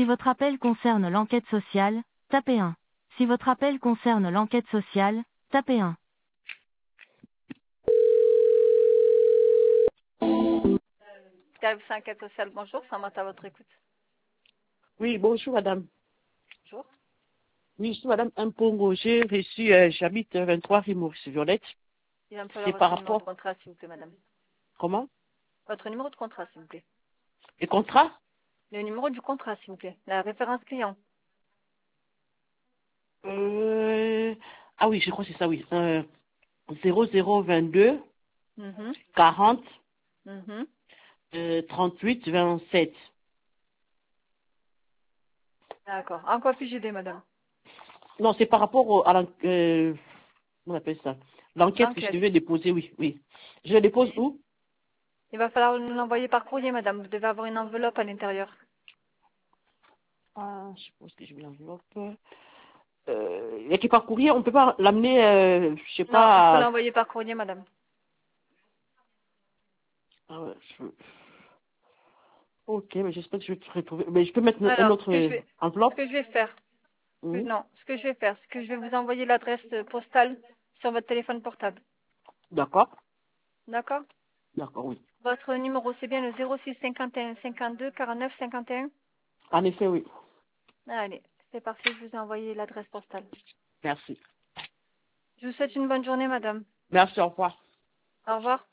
Si votre appel concerne l'enquête sociale, tapez 1. Si votre appel concerne l'enquête sociale, tapez 1. Service enquête sociale, bonjour, ça m'a à votre écoute. Oui, bonjour madame. Bonjour. Oui, je suis madame Impongo. J'ai reçu, j'habite 23 rue Maurice Violette. Il va me falloir C'est par votre numéro de rapport, contrat, s'il vous plaît, madame. comment? Votre numéro de contrat, s'il vous plaît. Les contrats? Le numéro du contrat, s'il vous plaît. La référence client. euh, Ah oui, je crois que c'est ça, oui. 0022 Mhm, 40 mhm. 38 27. D'accord. En quoi puis-je aider, madame? Non, c'est par rapport on appelle ça? L'enquête que je L'enquête. devais déposer, oui, oui. Je la dépose Oui. où? Il va falloir nous l'envoyer par courrier, madame. Vous devez avoir une enveloppe à l'intérieur. Ah, je pense que j'ai mis l'enveloppe. Il y a qui par courrier, on peut pas l'amener, je sais Non, il faut pas. l'envoyer par courrier, madame. Ah ouais, ok, mais j'espère que je vais te retrouver. Mais je peux mettre un Alors, autre ce enveloppe. que je vais faire, Mhm. non, ce que je vais faire, c'est que je vais vous envoyer l'adresse postale sur votre téléphone portable. D'accord. D'accord? D'accord, oui. Votre numéro, c'est bien le 06 51 52 49 51? En effet, oui. Allez, c'est parfait, je vous ai envoyé l'adresse postale. Merci. Je vous souhaite une bonne journée, madame. Merci, au revoir. Au revoir.